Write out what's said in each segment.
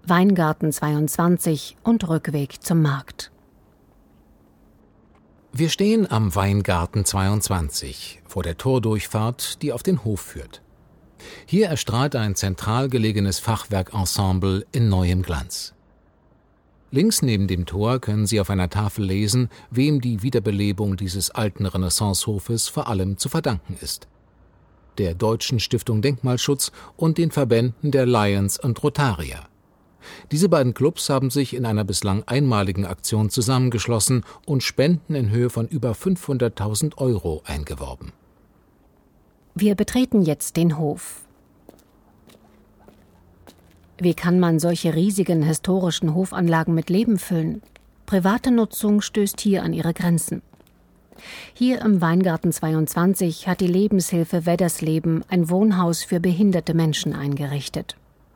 Weingarten 22 und Rückweg zum Markt. Wir stehen am Weingarten 22 vor der Tordurchfahrt, die auf den Hof führt. Hier erstrahlt ein zentral gelegenes Fachwerkensemble in neuem Glanz. Links neben dem Tor können Sie auf einer Tafel lesen, wem die Wiederbelebung dieses alten Renaissancehofes vor allem zu verdanken ist: der Deutschen Stiftung Denkmalschutz und den Verbänden der Lions und Rotarier. Diese beiden Clubs haben sich in einer bislang einmaligen Aktion zusammengeschlossen und Spenden in Höhe von über 500.000 € eingeworben. Wir betreten jetzt den Hof. Wie kann man solche riesigen historischen Hofanlagen mit Leben füllen? Private Nutzung stößt hier an ihre Grenzen. Hier im Weingarten 22 hat die Lebenshilfe Weddersleben ein Wohnhaus für behinderte Menschen eingerichtet.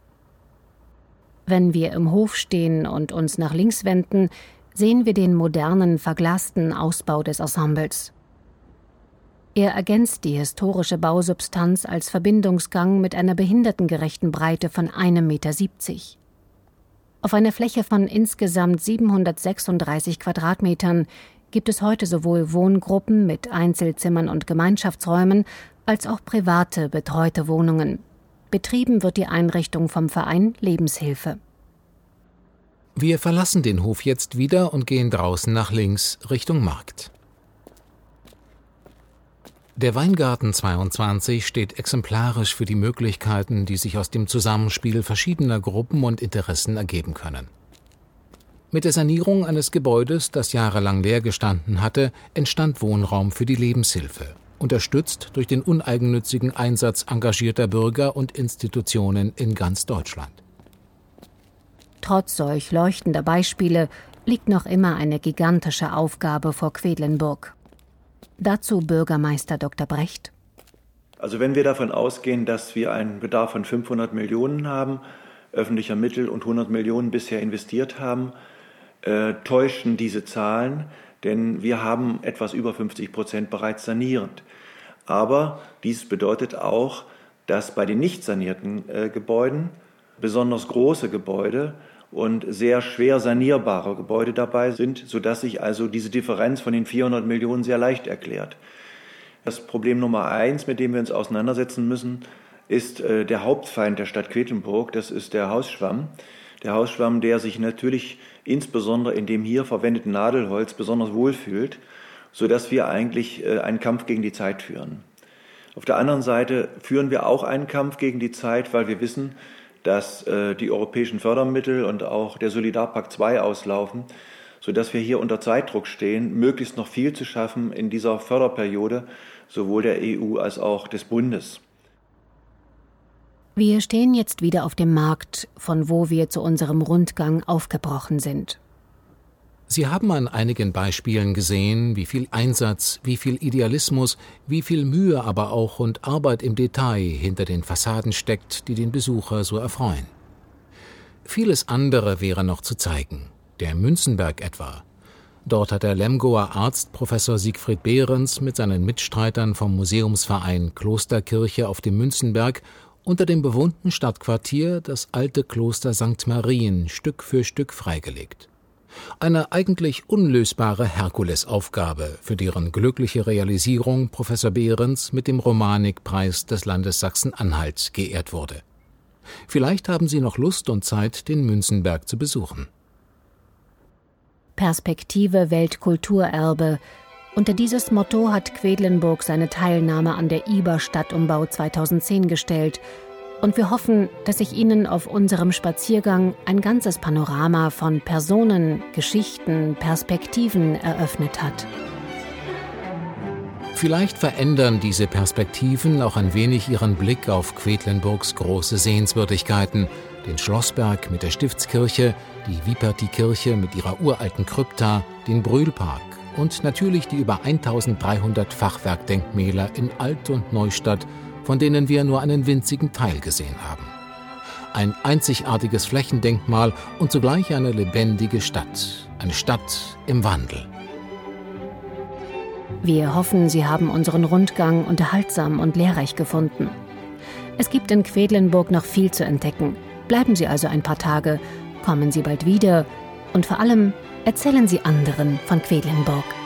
Wenn wir im Hof stehen und uns nach links wenden, sehen wir den modernen, verglasten Ausbau des Ensembles. Er ergänzt die historische Bausubstanz als Verbindungsgang mit einer behindertengerechten Breite von 1,70 Meter. Auf einer Fläche von insgesamt 736 Quadratmetern gibt es heute sowohl Wohngruppen mit Einzelzimmern und Gemeinschaftsräumen als auch private, betreute Wohnungen. Betrieben wird die Einrichtung vom Verein Lebenshilfe. Wir verlassen den Hof jetzt wieder und gehen draußen nach links Richtung Markt. Der Weingarten 22 steht exemplarisch für die Möglichkeiten, die sich aus dem Zusammenspiel verschiedener Gruppen und Interessen ergeben können. Mit der Sanierung eines Gebäudes, das jahrelang leer gestanden hatte, entstand Wohnraum für die Lebenshilfe, unterstützt durch den uneigennützigen Einsatz engagierter Bürger und Institutionen in ganz Deutschland. Trotz solch leuchtender Beispiele liegt noch immer eine gigantische Aufgabe vor Quedlinburg. Dazu Bürgermeister Dr. Brecht. Also wenn wir davon ausgehen, dass wir einen Bedarf von 500 Millionen haben, öffentlicher Mittel und 100 Millionen bisher investiert haben, täuschen diese Zahlen, denn wir haben etwas über 50% bereits sanierend. Aber dies bedeutet auch, dass bei den nicht sanierten Gebäuden besonders große Gebäude und sehr schwer sanierbare Gebäude dabei sind, sodass sich also diese Differenz von den 400 Millionen sehr leicht erklärt. Das Problem Nummer 1, mit dem wir uns auseinandersetzen müssen, ist der Hauptfeind der Stadt Quedlinburg, das ist der Hausschwamm. Der Hausschwamm, der sich natürlich insbesondere in dem hier verwendeten Nadelholz besonders wohlfühlt, sodass wir eigentlich einen Kampf gegen die Zeit führen. Auf der anderen Seite führen wir auch einen Kampf gegen die Zeit, weil wir wissen, dass die europäischen Fördermittel und auch der Solidarpakt II auslaufen, sodass wir hier unter Zeitdruck stehen, möglichst noch viel zu schaffen in dieser Förderperiode, sowohl der EU als auch des Bundes. Wir stehen jetzt wieder auf dem Markt, von wo wir zu unserem Rundgang aufgebrochen sind. Sie haben an einigen Beispielen gesehen, wie viel Einsatz, wie viel Idealismus, wie viel Mühe aber auch und Arbeit im Detail hinter den Fassaden steckt, die den Besucher so erfreuen. Vieles andere wäre noch zu zeigen. Der Münzenberg etwa. Dort hat der Lemgoer Arzt Professor Siegfried Behrens mit seinen Mitstreitern vom Museumsverein Klosterkirche auf dem Münzenberg unter dem bewohnten Stadtquartier das alte Kloster St. Marien Stück für Stück freigelegt. Eine eigentlich unlösbare Herkulesaufgabe, für deren glückliche Realisierung Professor Behrens mit dem Romanikpreis des Landes Sachsen-Anhalt geehrt wurde. Vielleicht haben Sie noch Lust und Zeit, den Münzenberg zu besuchen. Perspektive Weltkulturerbe. Unter dieses Motto hat Quedlinburg seine Teilnahme an der IBA Stadtumbau 2010 gestellt. Und wir hoffen, dass sich Ihnen auf unserem Spaziergang ein ganzes Panorama von Personen, Geschichten, Perspektiven eröffnet hat. Vielleicht verändern diese Perspektiven auch ein wenig Ihren Blick auf Quedlinburgs große Sehenswürdigkeiten, den Schlossberg mit der Stiftskirche, die Wieperti-Kirche mit ihrer uralten Krypta, den Brühlpark und natürlich die über 1300 Fachwerkdenkmäler in Alt- und Neustadt, von denen wir nur einen winzigen Teil gesehen haben. Ein einzigartiges Flächendenkmal und zugleich eine lebendige Stadt. Eine Stadt im Wandel. Wir hoffen, Sie haben unseren Rundgang unterhaltsam und lehrreich gefunden. Es gibt in Quedlinburg noch viel zu entdecken. Bleiben Sie also ein paar Tage kommen Sie bald wieder und vor allem erzählen Sie anderen von Quedlinburg.